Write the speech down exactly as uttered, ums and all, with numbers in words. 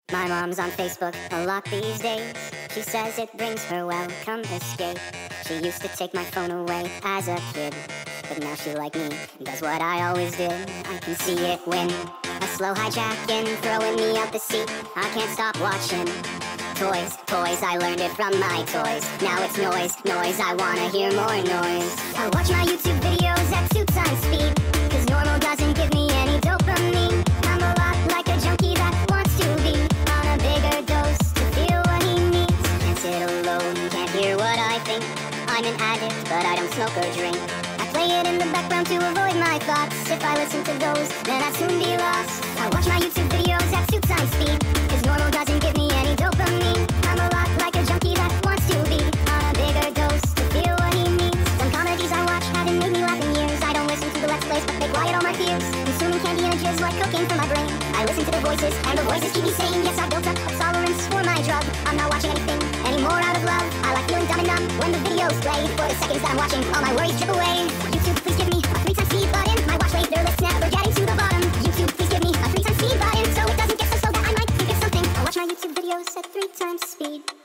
My mom's on Facebook a lot these days. She says it brings her welcome escape. She used to take my phone away as a kid, but now she, like me, does what I always did. I can see it win, a slow hijacking, throwing me out the seat. I can't stop watching. Toys, toys, I learned it from my toys. Now it's noise, noise, I wanna hear more noise. I watch my YouTube videos at two times speed, cause normal doesn't give me any dopamine. I'm a lot like a junkie that wants to be on a bigger dose to feel what he needs. Can't sit alone, can't hear what I think. I'm an addict, but I don't smoke or drink. I play it in the background to avoid my thoughts. If I listen to those, then I'd soon be lost. I watch my YouTube videos at two times speed, cause normal doesn't give me any dopamine. I'm a lot like a junkie that wants to be on a bigger dose to feel what he needs. Some comedies I watch haven't made me laugh in years. I don't listen to the Let's Plays, but they quiet all my fears. Consuming candy images like cocaine for my brain. I listen to the voices, and the voices keep me saying, yes, I built up a tolerance for my drug. I'm not watching anything anymore out of love. I like feeling dumb and numb when the videos play. For the seconds that I'm watching, all my worries drip away. YouTube, please give me a three times speed button. My watch later list never getting to the bottom. YouTube, please give me a three times speed button, so it doesn't get so slow that I might think it's something. I watch my YouTube videos at three times speed.